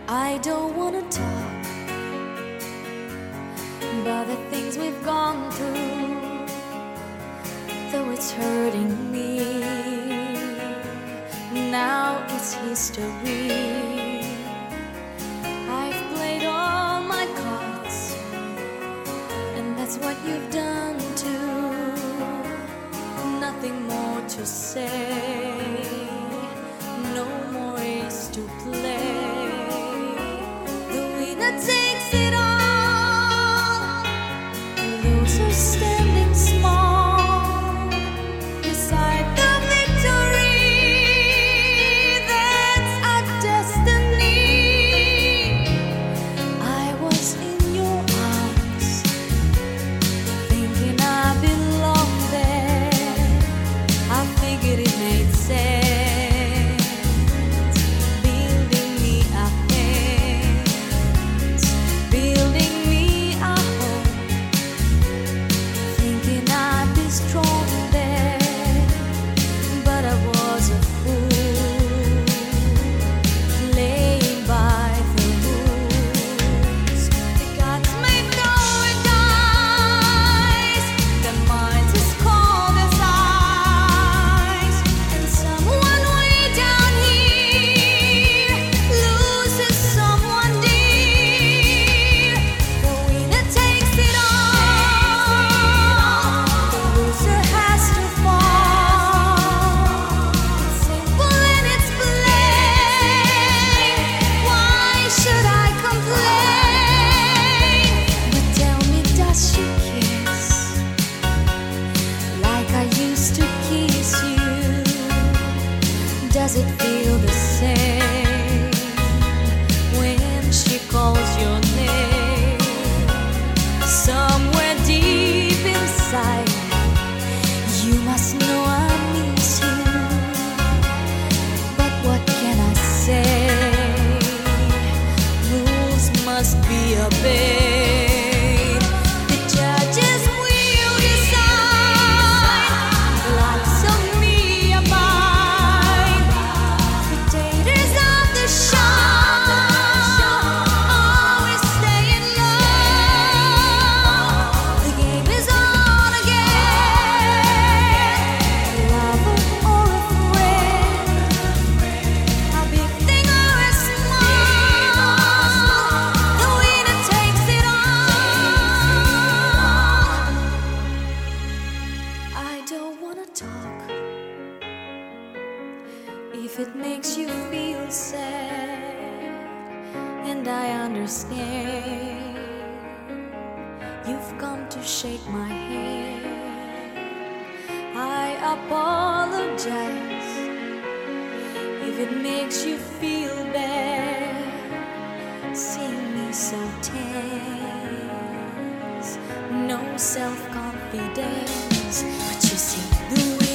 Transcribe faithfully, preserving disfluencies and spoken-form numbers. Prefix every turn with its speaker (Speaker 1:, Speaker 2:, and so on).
Speaker 1: I don't wanna talk about the things we've gone through, though it's hurting me. Now it's history. I've played all my cards, and that's what you've done too. Nothing more to say, no more ace to play. The winner takes it all, the loser standing small beside the victory. That's our destiny. I was in your arms, thinking I belonged there. I figured it made sense. Does it feel the same when she calls your name? Somewhere deep inside, you must know I miss you. But what can I say? Rules must be obeyed. The judges will decide. The likes of me abide. Spectators of the show always stay in love. The game is on again. A lover or a friend, a big thing or a small, the winner takes it all. I don't wanna talk if it makes you feel sad, and I understand. You've come to shake my hand. I apologize if it makes you feel bad, seeing me so tense, no self-confidence. But you see, the